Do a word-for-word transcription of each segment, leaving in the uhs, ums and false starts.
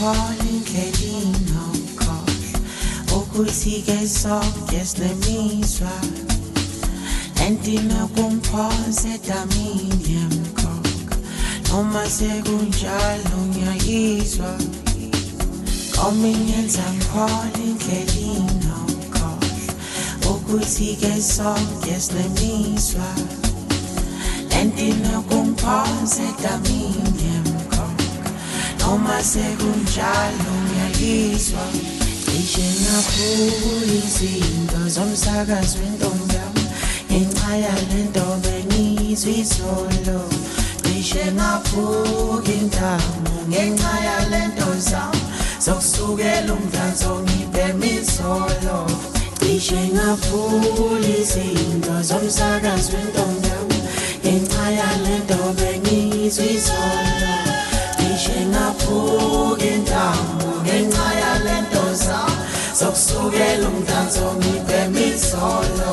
indlela inokhohlwa ukuthi ke sonke sinemizwa entina kumphosa edamini yemkhokha noma sekunjalo ngiyayizwa kominyenza ngikhola indlela inokhohlwa ukuthi ke sonke sinemizwa entina kumphosa edamini yemkhokha noma sekunjalo ngiyayizwa cishe ngakhumbula izinto zomsakazo wentombi yami ngenxa yalento bengizwa izolo cishe ngaphuka intamo ngenxa yalento zami zokusukela umdanso ngibhema izolo cishe ngaphuka izinto zomsakazo wentombi yami ngenxa yalento bengizwa izolo cishe ngaphuka intamo ngenxa yalento zami zokusukela umdanso ngibhema izolo.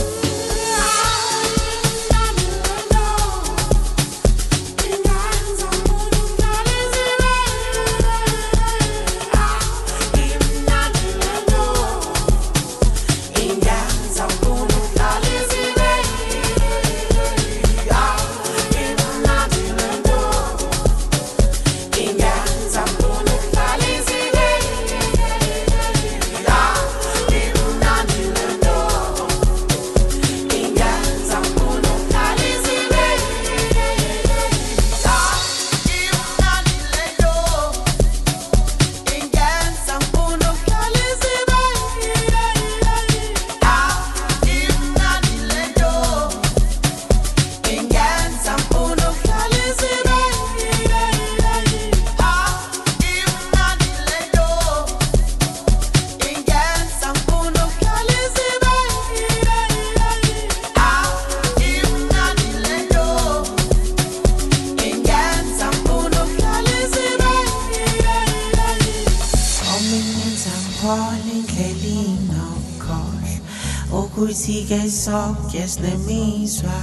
Ukuthi ke sonke sinemizwa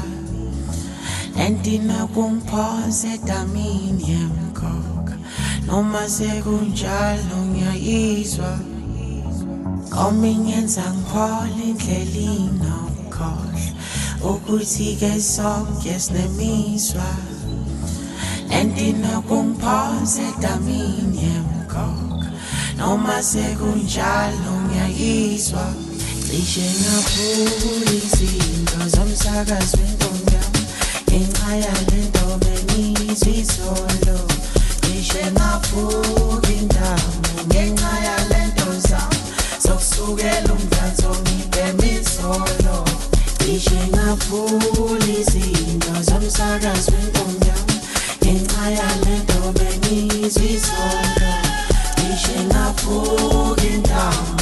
entina kumphosa edamini yemkhokha noma sekunjalo ngiyayizwa kominyenza ngikhola indlela inokhohlwa ukuthi ke sonke sinemizwa entina kumphosa edamini yemkhokha noma sekunjalo ngiyayizwa cishe ngaphuka izinto zomsakazo wentombi yami ngenxa yalento bengizwa izolo cishe ngaphuka intamo ngenxa yalento zami zokusukela umdanso ngibhema izolo cishe ngaphuka izinto zomsakazo wentombi yami ngenxa yalento bengizwa izolo cishe ngaphuka intamo